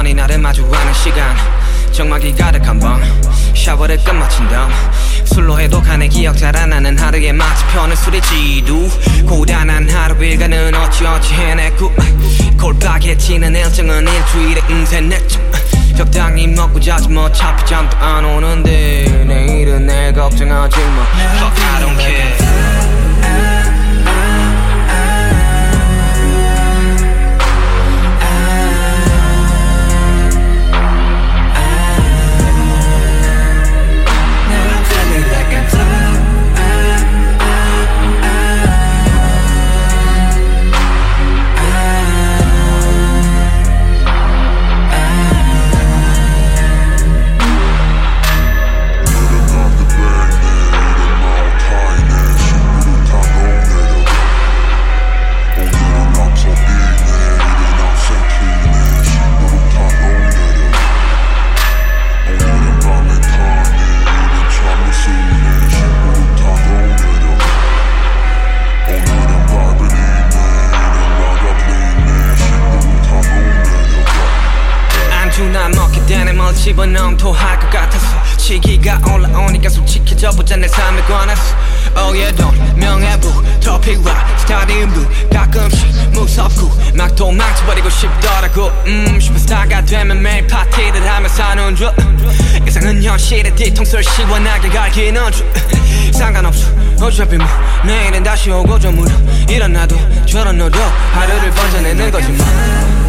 우연히 나를 마주하는 시간 정막이 가득한 밤 샤워를 끝마친 다음 술로 해독하는 기억 잘 안 나는 하루에 마치 편을 술에 지두 고단한 하루 일과는 어찌어찌 해냈고 골박해지는 일정은 일주일에 음새냈죠 적당히 먹고 자지 뭐 어차피 잠도 안 오는데 내일은 내 걱정하지 마 Fuck I don't care 난 먹게 되네 뭘 집어넣으면 토할 것 같아서 시기가 올라오니까 솔직히 저보자 내 삶에 관해서 Oh yeah don't 명예부 토픽과 스타디움도 가끔씩 무섭고 막 도망쳐버리고 싶더라고 슈퍼스타가 되면 매일 파티를 하며 사는 줄 이상은 현실의 뒤통수를 시원하게 갈기는 줄 상관없어 어차피 뭐 내일은 다시 오고 좀 물어 일어나도 저런 너도 하루를 번져내는 거지 뭐